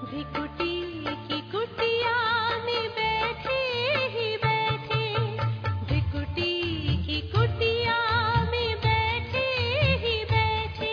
भ्रिकुटी की कुटिया में बैठे ही बैठे, भ्रिकुटी की कुटिया में बैठे ही बैठे,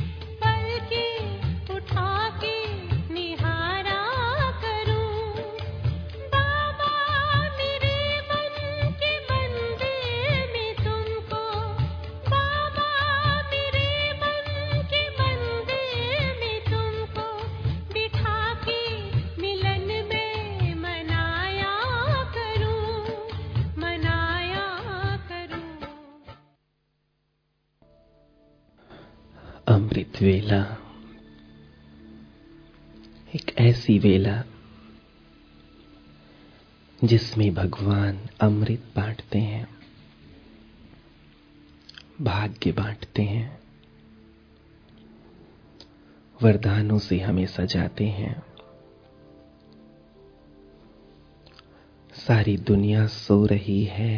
पलकें उठा के निहारा करूं। बाबा मेरे मन के मंदिर में तुमको, बाबा मेरे मन के मंदिर में तुमको बिठा के मिलन में मनाया करूं, मनाया करूं। अमृत वेला, एक ऐसी वेला जिसमें भगवान अमृत बांटते हैं, भाग्य बांटते हैं, वरदानों से हमें सजाते हैं। सारी दुनिया सो रही है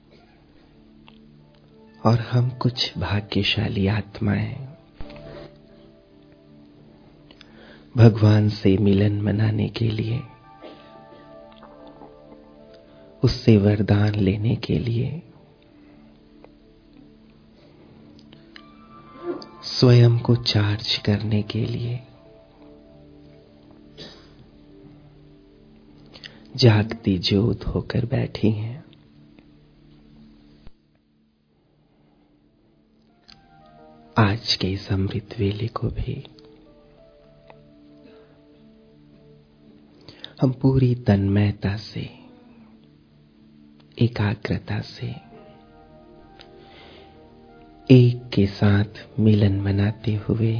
और हम कुछ भाग्यशाली आत्माएं भगवान से मिलन मनाने के लिए, उससे वरदान लेने के लिए स्वयं को चार्ज करने के लिए जागती ज्योत होकर बैठी हैं। आज के इस अमृत वेले को भी हम पूरी तन्मयता से, एकाग्रता से एक के साथ मिलन मनाते हुए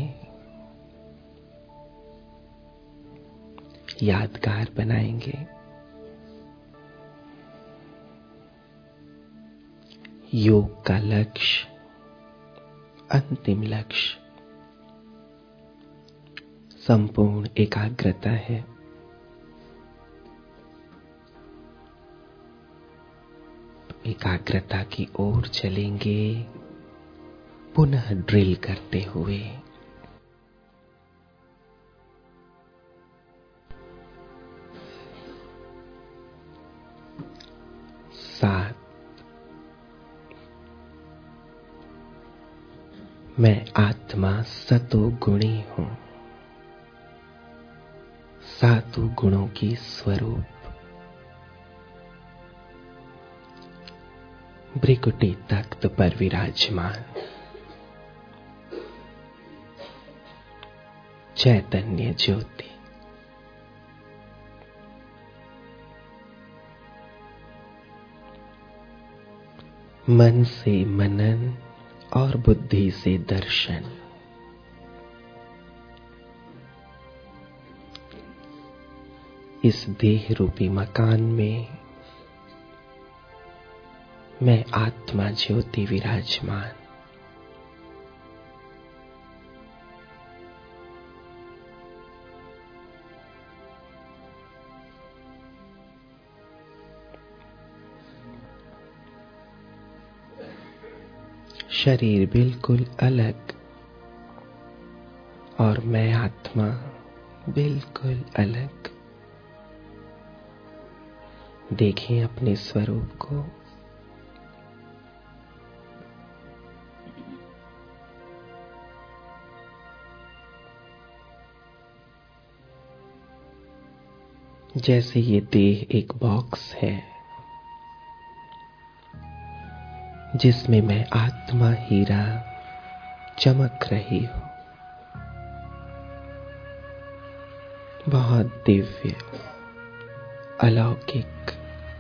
यादगार बनाएंगे। योग का लक्ष्य, अंतिम लक्ष्य संपूर्ण एकाग्रता है। एकाग्रता की ओर चलेंगे, पुनः ड्रिल करते हुए। सात, मैं आत्मा सतो गुणी हूं, सातों गुणों की स्वरूप। भ्रिकुटी तख्त पर विराजमान चैतन्य ज्योति। मन से मनन और बुद्धि से दर्शन। इस देह रूपी मकान में मैं आत्मा ज्योति विराजमान। शरीर बिल्कुल अलग और मैं आत्मा बिल्कुल अलग। देखें अपने स्वरूप को। जैसे ये देह एक बॉक्स है जिसमें मैं आत्मा हीरा चमक रही हूं, बहुत दिव्य, अलौकिक।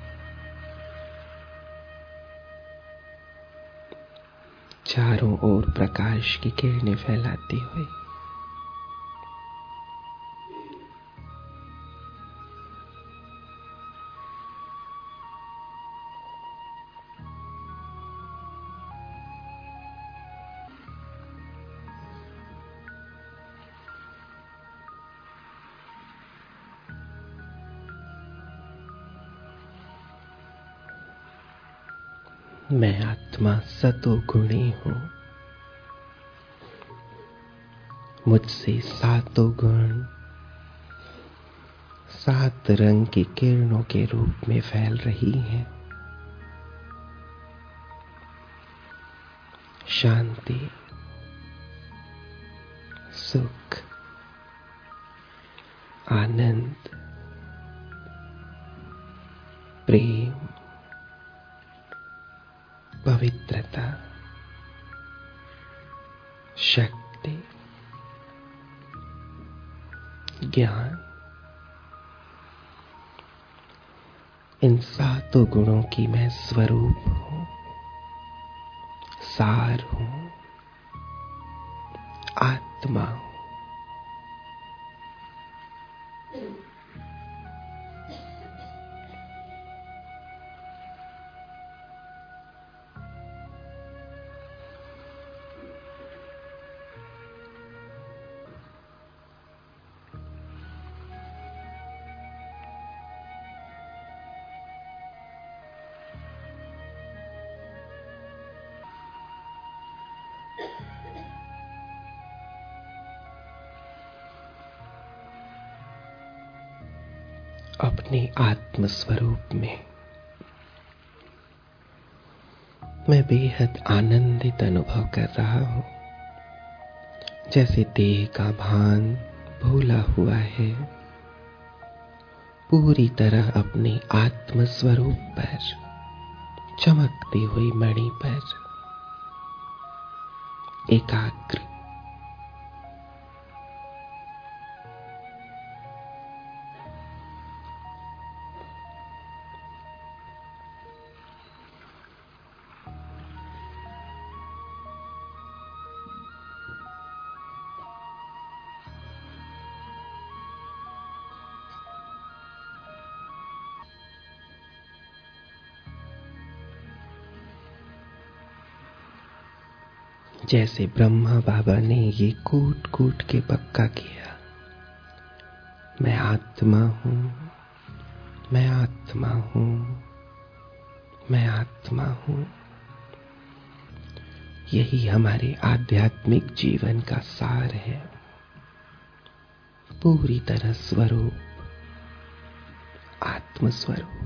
चारों ओर प्रकाश की किरणें फैलाती हुई। मैं आत्मा सतोगुणी हूं, मुझसे सातों गुण 7 रंग की किरणों के रूप में फैल रही हैं। शांति, सुख, आनंद, प्रेम, पवित्रता, शक्ति, ज्ञान, इन 7 गुणों की मैं स्वरूप हूं, सार हूं, आत्मा हूं। अपने आत्म स्वरूप में मैं बेहद आनंदित अनुभव कर रहा हूं, जैसे देह का भान भूला हुआ है। पूरी तरह अपने आत्म स्वरूप पर, चमकती हुई मणि पर एकाग्र। जैसे ब्रह्मा बाबा ने ये कूट कूट के पक्का किया, मैं आत्मा हूं, मैं आत्मा हूं, मैं आत्मा हूं। यही हमारे आध्यात्मिक जीवन का सार है। पूरी तरह स्वरूप, आत्म स्वरूप।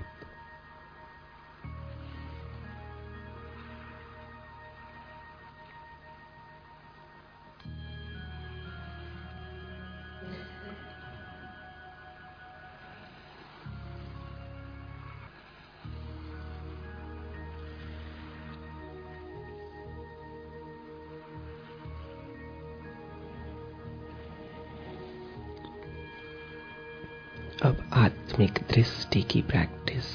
अब आत्मिक दृष्टि की प्रैक्टिस।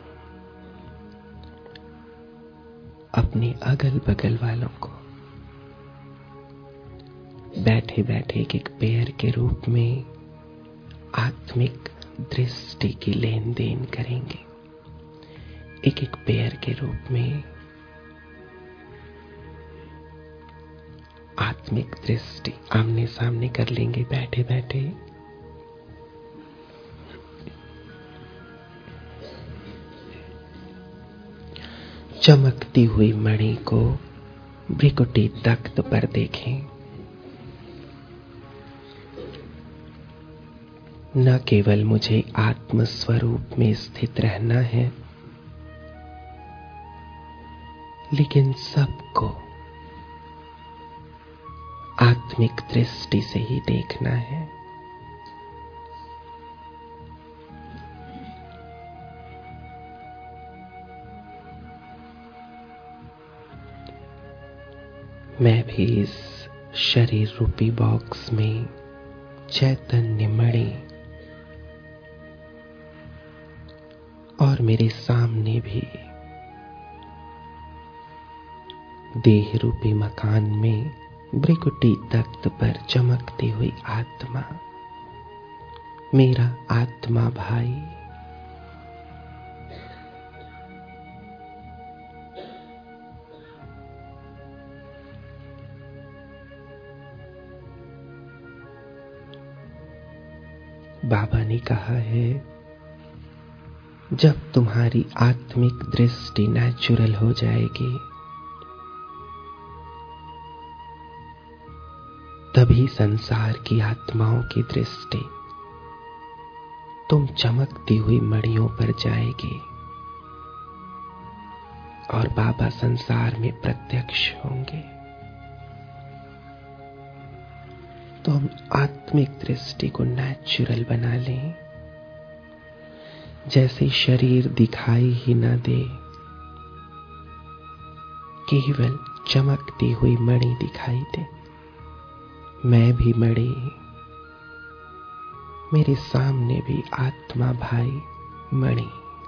अपने अगल बगल वालों को बैठे बैठे एक पेयर के रूप में आत्मिक दृष्टि की लेन देन करेंगे। एक पेयर के रूप में आत्मिक दृष्टि आमने सामने कर लेंगे बैठे बैठे। चमकती हुई मणि को भ्रिकुटी तख्त पर देखें। न केवल मुझे आत्म स्वरूप में स्थित रहना है, लेकिन सबको आत्मिक दृष्टि से ही देखना है। मैं भी इस शरीर रूपी बॉक्स में चैतन्य मणि और मेरे सामने भी देह रूपी मकान में भ्रिकुटी तख्त पर चमकती हुई आत्मा, मेरा आत्मा भाई। बाबा ने कहा है, जब तुम्हारी आत्मिक दृष्टि नेचुरल हो जाएगी, तभी संसार की आत्माओं की दृष्टि तुम चमकती हुई मड़ियों पर जाएगी और बाबा संसार में प्रत्यक्ष होंगे। तो हम आत्मिक दृष्टि को नेचुरल बना लें, जैसे शरीर दिखाई ही न दे, केवल चमकती हुई मणि दिखाई दे। मैं भी मणि, मेरे सामने भी आत्मा भाई मणि,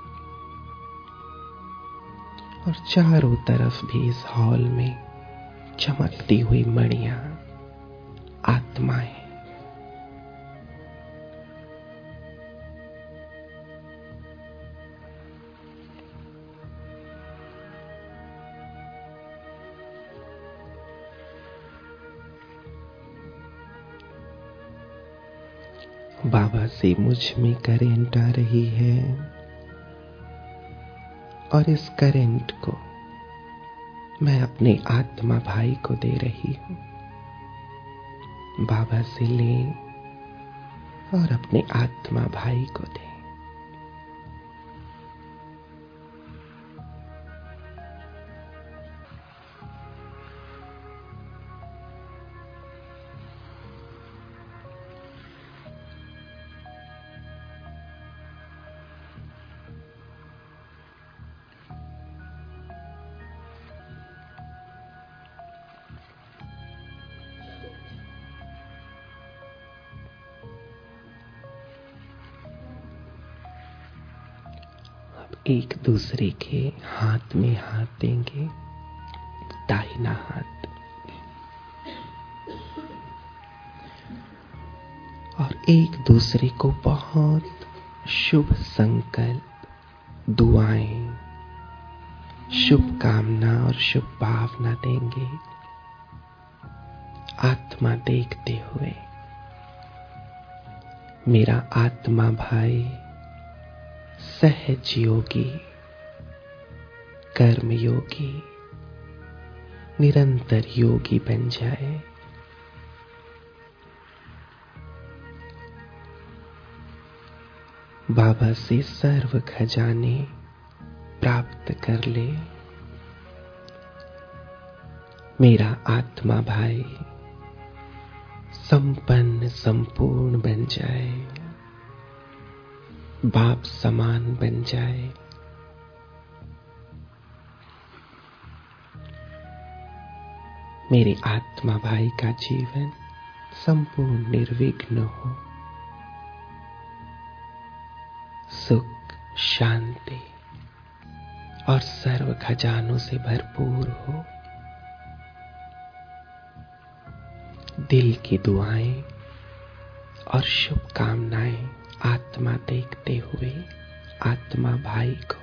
और चारों तरफ भी इस हॉल में चमकती हुई मणियां, आत्माएं। बाबा से मुझ में करंट आ रही है और इस करंट को मैं अपने आत्मा भाई को दे रही हूं। बाबा से लें और अपने आत्मा भाई को दें। एक दूसरे के हाथ में हाथ देंगे, दाहिना हाथ, और एक दूसरे को बहुत शुभ संकल्प, दुआएं, शुभकामना और शुभ भावना देंगे, आत्मा देखते हुए। मेरा आत्मा भाई सहज योगी, कर्म योगी, निरंतर योगी बन जाए। बाबा से सर्व खजाने प्राप्त कर ले। मेरा आत्मा भाई संपन्न संपूर्ण बन जाए, बाप समान बन जाए। मेरे आत्मा भाई का जीवन संपूर्ण निर्विघ्न हो, सुख, शांति और सर्व खजानों से भरपूर हो। दिल की दुआएं और शुभकामनाएं आत्मा देखते हुए आत्मा भाई को।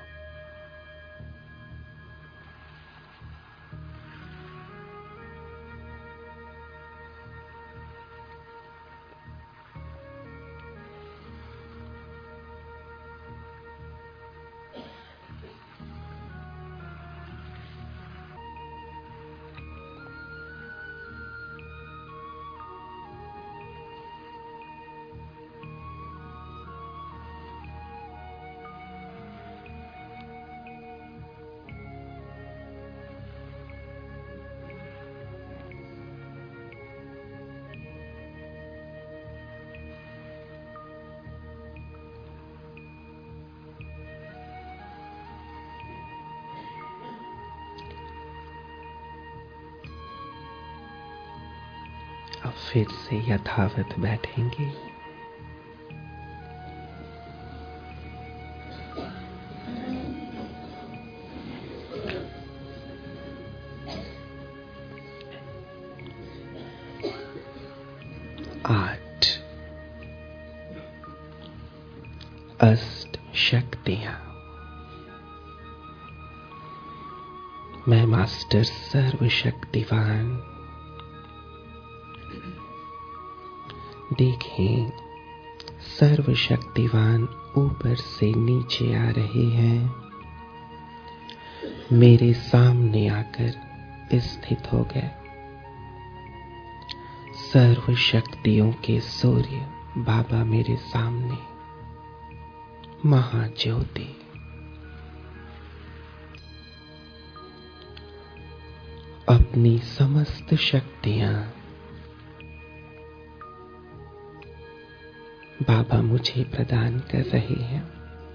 अब फिर से यथावत बैठेंगे। आठ अष्ट शक्तियां। मैं मास्टर सर्वशक्तिवान। देखें, सर्वशक्तिवान ऊपर से नीचे आ रहे हैं, मेरे सामने आकर स्थित हो गए। सर्व शक्तियों के सूर्य बाबा मेरे सामने, महाज्योति, अपनी समस्त शक्तियां बाबा मुझे प्रदान कर रहे हैं।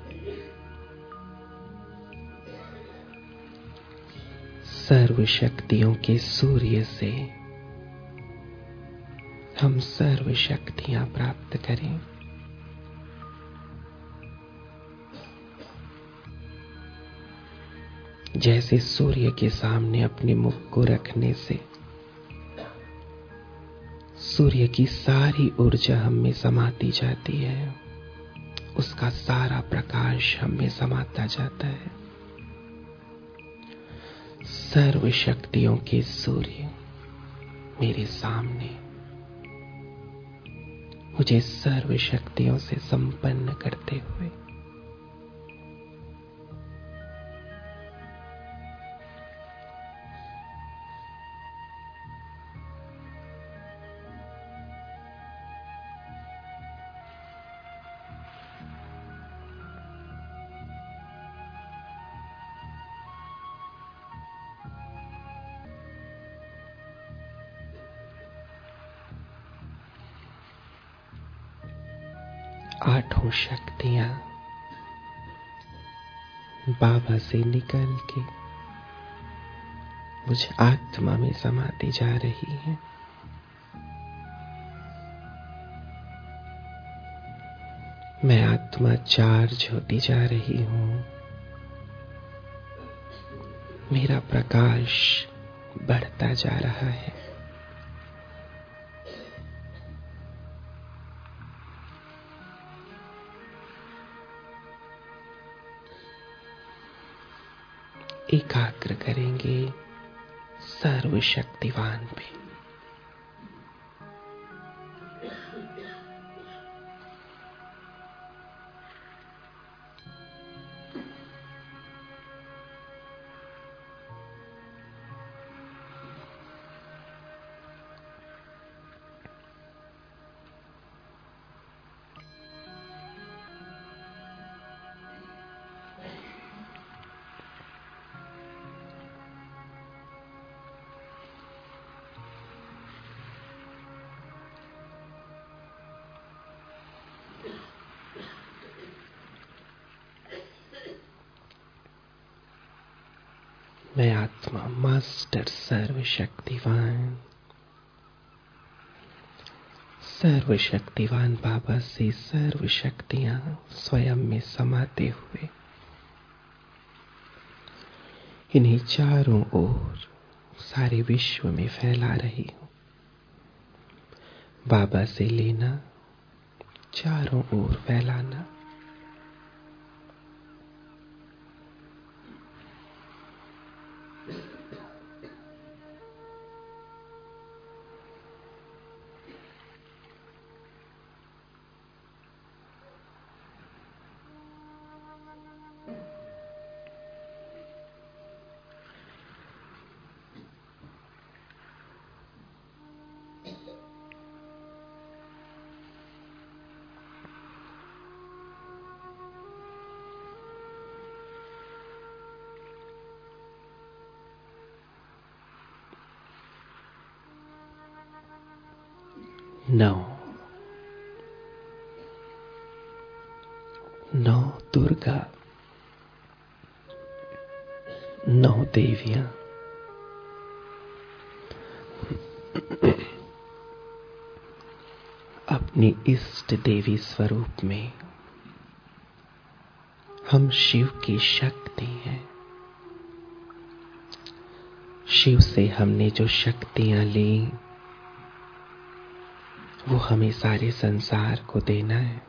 सर्व शक्तियों के सूर्य से हम सर्व शक्तियां प्राप्त करें। जैसे सूर्य के सामने अपने मुख को रखने से सूर्य की सारी ऊर्जा हम में समाती जाती है, उसका सारा प्रकाश हम में समाता जाता है। सर्व शक्तियों के सूर्य मेरे सामने मुझे सर्व शक्तियों से संपन्न करते हुए आठों शक्तियां बाबा से निकल के मुझ आत्मा में समाती जा रही हैं। मैं आत्मा चार्ज होती जा रही हूं। मेरा प्रकाश बढ़ता जा रहा है। एकाग्र करेंगे सर्वशक्तिवान पे। मैं आत्मा मास्टर सर्वशक्तिवान बाबा से सर्व शक्तियां स्वयं में समाते हुए इन्हीं चारों ओर सारे विश्व में फैला रही हूं। बाबा से लेना, चारों ओर फैलाना। नौ दुर्गा, 9 देवियां अपनी इष्ट देवी स्वरूप में हम शिव की शक्ति हैं। शिव से हमने जो शक्तियां ली वो हमें सारे संसार को देना है।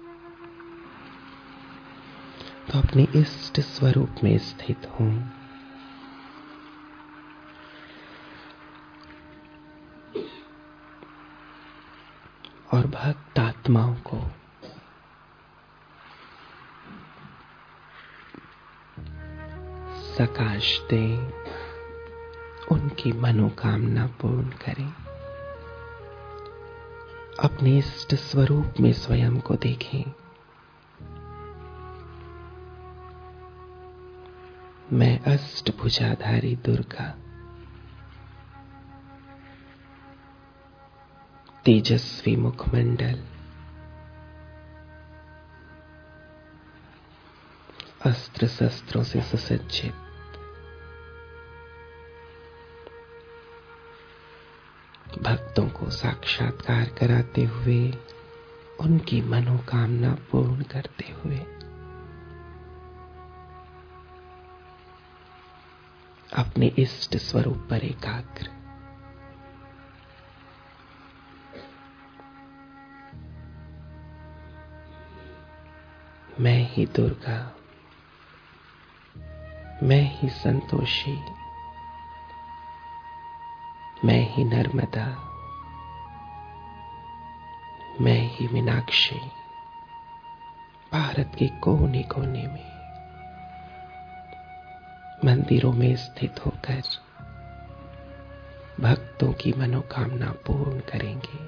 तो अपने इष्ट स्वरूप में स्थित हूं। और भक्त आत्माओं को सकाश दें, उनकी मनोकामना पूर्ण करें। अपने इष्ट स्वरूप में स्वयं को देखें। मैं अष्टभुजाधारी दुर्गा, तेजस्वी मुखमंडल, अस्त्र शस्त्रों से सुसज्जित, भक्तों को साक्षात्कार कराते हुए, उनकी मनोकामना पूर्ण करते हुए, अपने इष्ट स्वरूप पर एकाग्र। मैं ही दुर्गा, मैं ही संतोषी, मैं ही नर्मदा, मैं ही मीनाक्षी, भारत के कोने कोने में मंदिरों में स्थित होकर भक्तों की मनोकामना पूर्ण करेंगे।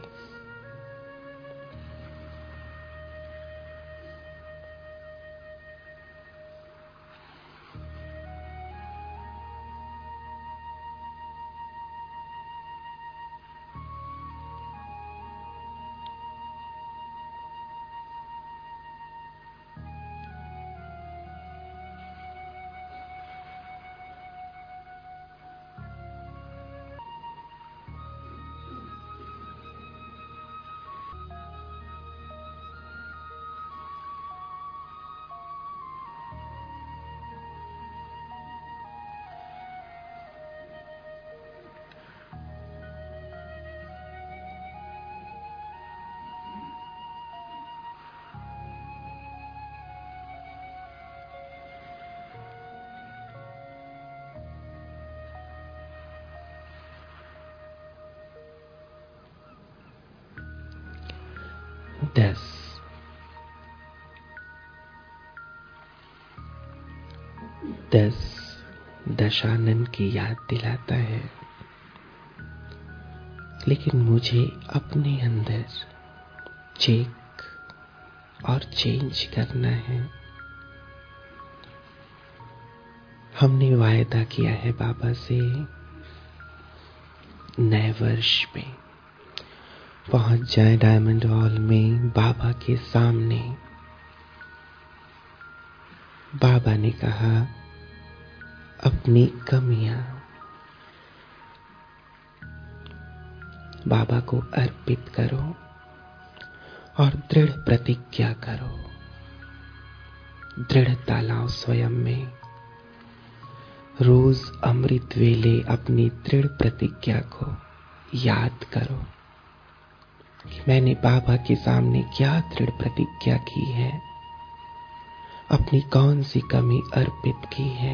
दस, दशानन की याद दिलाता है, लेकिन मुझे अपने अंदर चेक और चेंज करना है। हमने वायदा किया है बाबा से, नए वर्ष में पहुंच जाए डायमंड हॉल में बाबा के सामने। बाबा ने कहा, अपनी कमियां बाबा को अर्पित करो और दृढ़ प्रतिज्ञा करो। दृढ़ता लाओ स्वयं में। रोज अमृत वेले अपनी दृढ़ प्रतिज्ञा को याद करो कि मैंने बाबा के सामने क्या दृढ़ प्रतिज्ञा की है, अपनी कौन सी कमी अर्पित की है,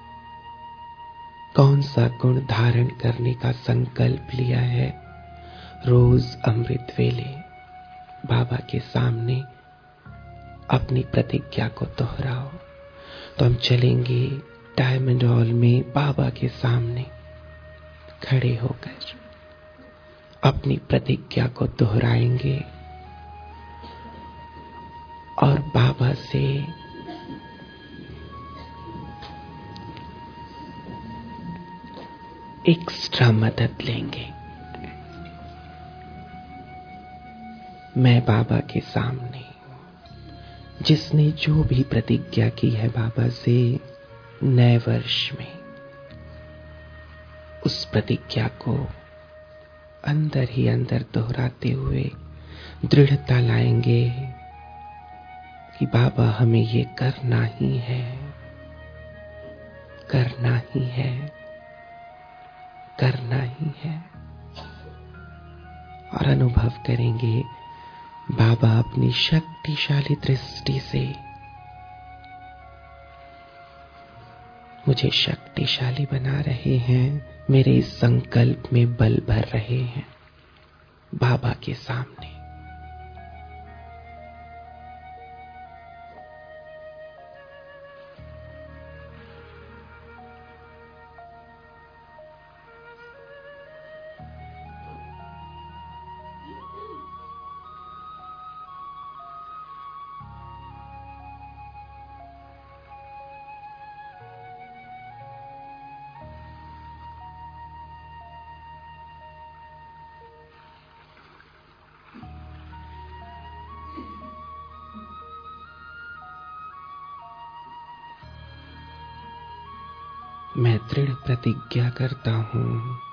कौन सा गुण धारण करने का संकल्प लिया है। रोज अमृत वेले बाबा के सामने अपनी प्रतिज्ञा को दोहराओ। तो हम चलेंगे डायमंड हॉल में बाबा के सामने खड़े होकर अपनी प्रतिज्ञा को दोहराएंगे और बाबा से एक्स्ट्रा मदद लेंगे। मैं बाबा के सामने जिसने जो भी प्रतिज्ञा की है बाबा से नए वर्ष में, उस प्रतिज्ञा को अंदर ही अंदर दोहराते हुए दृढ़ता लाएंगे कि बाबा हमें ये करना ही है, करना ही है, करना ही है। और अनुभव करेंगे बाबा अपनी शक्तिशाली दृष्टि से मुझे शक्तिशाली बना रहे हैं, मेरे इस संकल्प में बल भर रहे हैं। बाबा के सामने मैं दृढ़ प्रतिज्ञा करता हूं,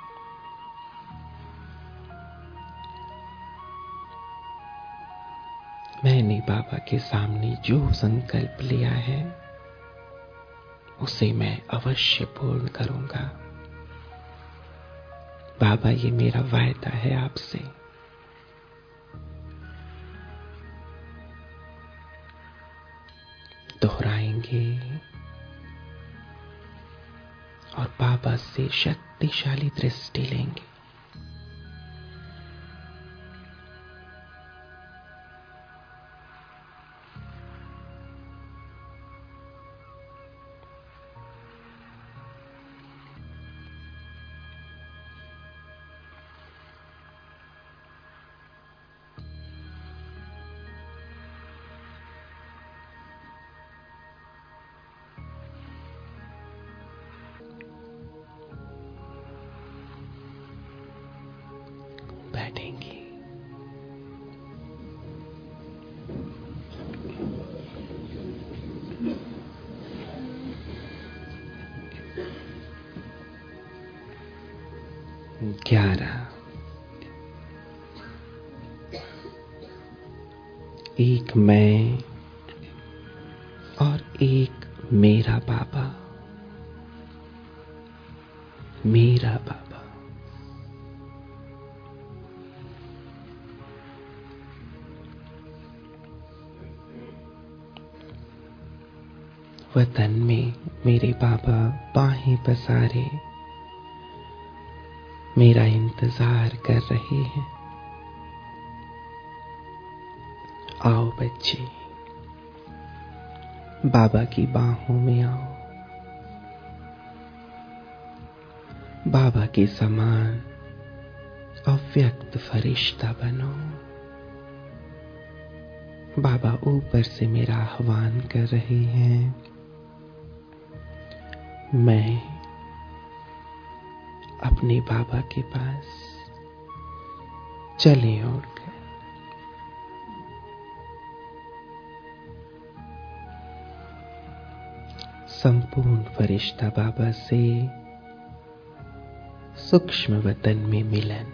मैंने बाबा के सामने जो संकल्प लिया है उसे मैं अवश्य पूर्ण करूंगा। बाबा, ये मेरा वायदा है आपसे। दोहराएंगे और बाबा से शक्तिशाली दृष्टि लेंगे। बैठेंगे। एक मैं और एक मेरा बाबा। मेरा बाबा। वतन में मेरे बाबा बाहें पसारे मेरा इंतजार कर रहे हैं। आओ बच्चे, बाबा की बाहों में आओ। बाबा के समान अव्यक्त फरिश्ता बनो। बाबा ऊपर से मेरा आह्वान कर रहे हैं। मैं अपने बाबा के पास चले उड़कर। संपूर्ण फरिश्ता बाबा से सूक्ष्म वतन में मिलन।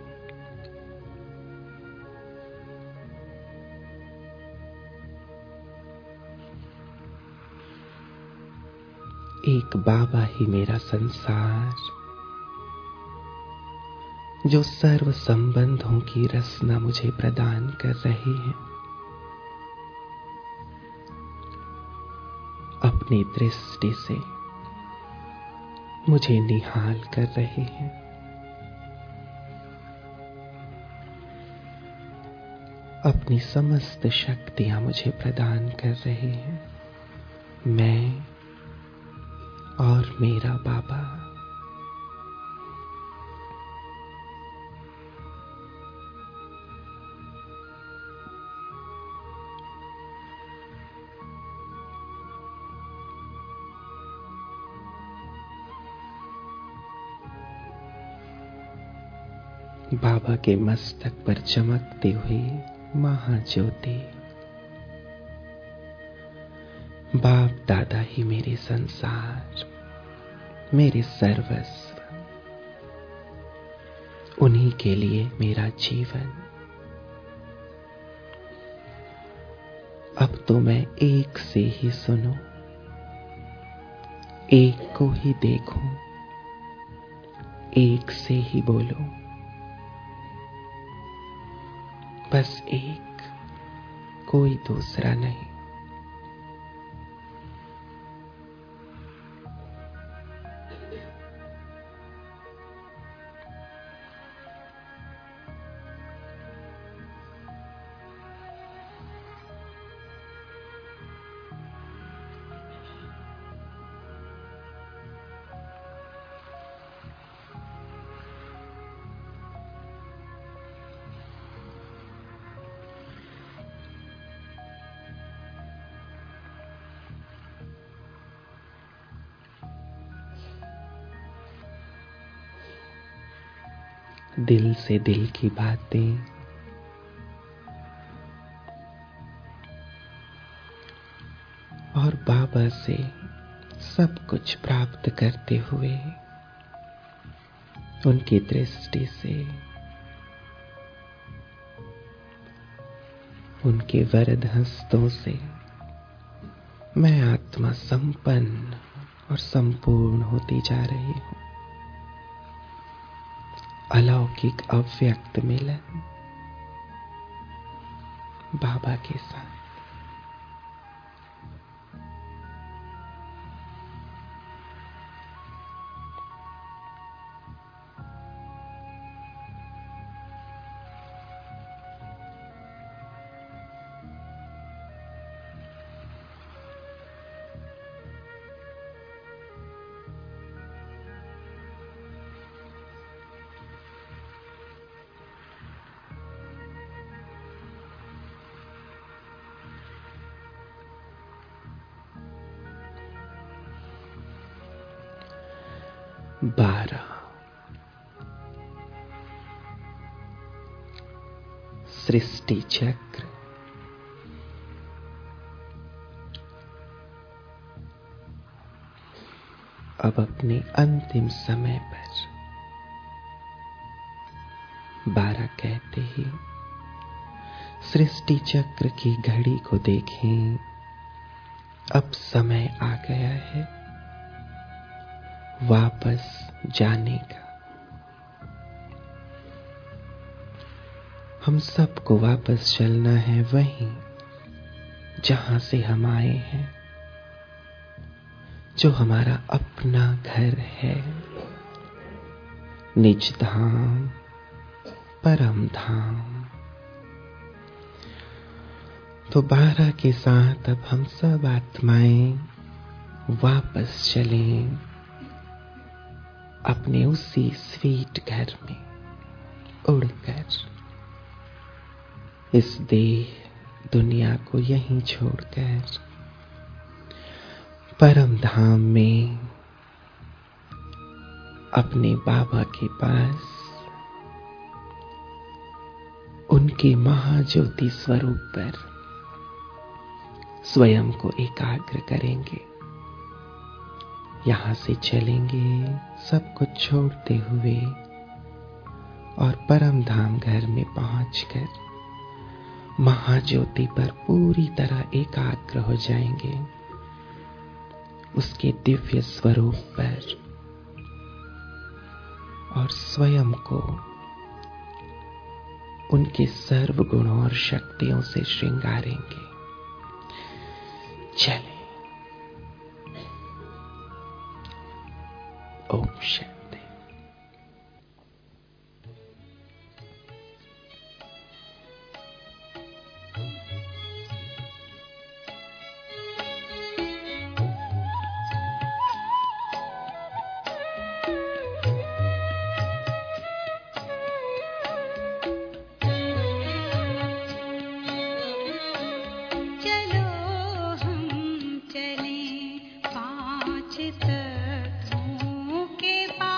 एक बाबा ही मेरा संसार, जो सर्व संबंधों की रसना मुझे प्रदान कर रहे हैं। अपनी दृष्टि से मुझे निहाल कर रहे हैं। अपनी समस्त शक्तियां मुझे प्रदान कर रहे हैं। मैं और मेरा बाबा। बाबा के मस्तक पर चमकती हुई महाज्योति। बाप दादा ही मेरे संसार, मेरे सर्वस्व। उन्हीं के लिए मेरा जीवन। अब तो मैं एक से ही सुनूं, एक को ही देखूं, एक से ही बोलूं। बस एक, कोई दूसरा नहीं। दिल से दिल की बातें, और बाबा से सब कुछ प्राप्त करते हुए उनकी दृष्टि से, उनके वरद हस्तों से मैं आत्मा संपन्न और संपूर्ण होती जा रही हूं। अलौकिक अव्यक्त मिलन बाबा के साथ। बारह, सृष्टि चक्र। अब अपने अंतिम समय पर 12 कहते ही सृष्टि चक्र की घड़ी को देखें। अब समय आ गया है वापस जाने का। हम सबको वापस चलना है वहीं जहां से हम आए हैं, जो हमारा अपना घर है, निज धाम, परम धाम। तो 12 के साथ अब हम सब आत्माएं वापस चलें अपने उसी स्वीट घर में उड़कर, इस देह दुनिया को यहीं छोड़कर परम धाम में अपने बाबा के पास उनके महाज्योति स्वरूप पर स्वयं को एकाग्र करेंगे। यहां से चलेंगे सब कुछ छोड़ते हुए और परम धाम घर में पहुंचकर महाज्योति पर पूरी तरह एकाग्र हो जाएंगे, उसके दिव्य स्वरूप पर, और स्वयं को उनके सर्व गुणों और शक्तियों से श्रृंगारेंगे। चलें। ओम शांति। चलें 5 तत्वों के पार।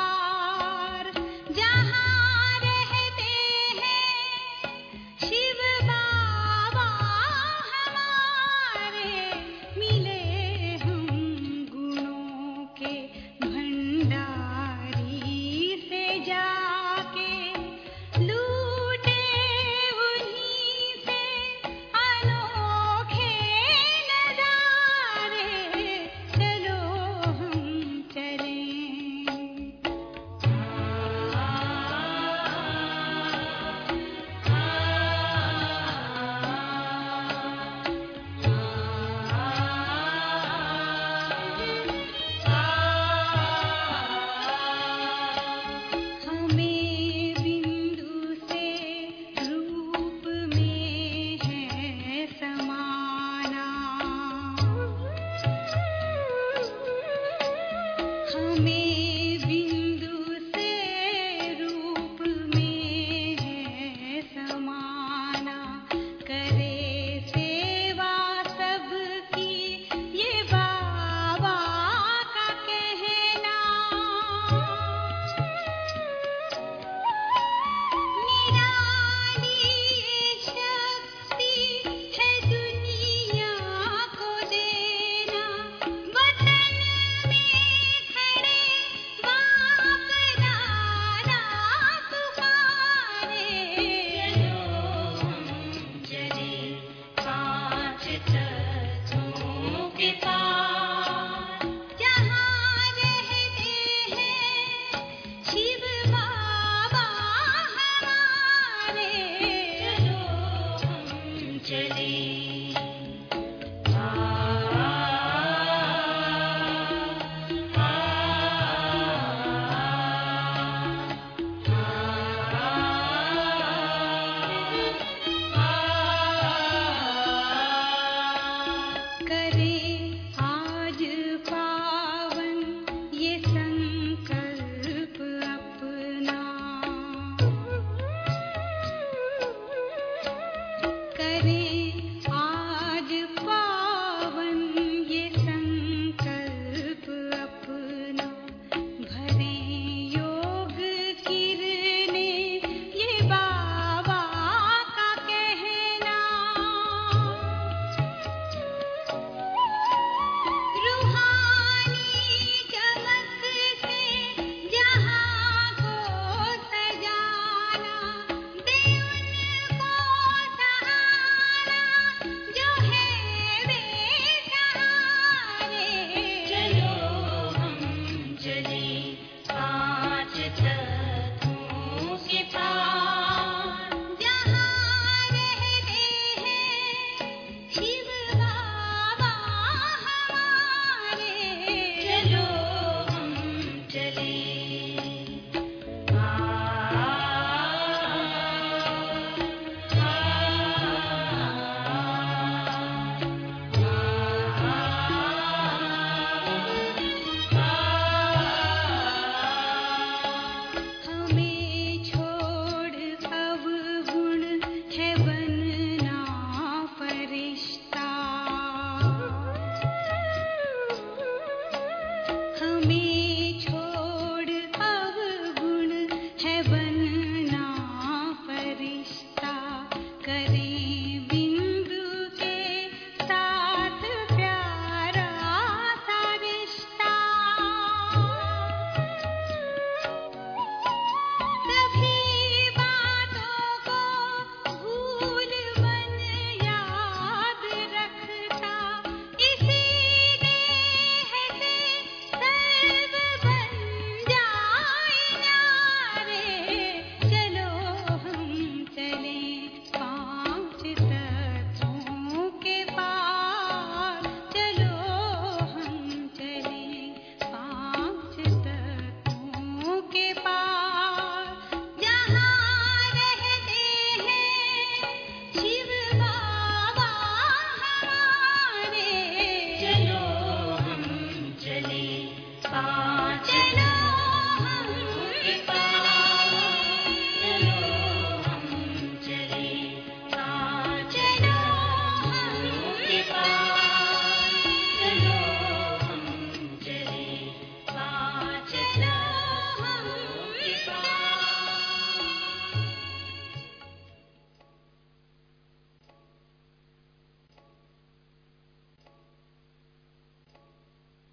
कृपा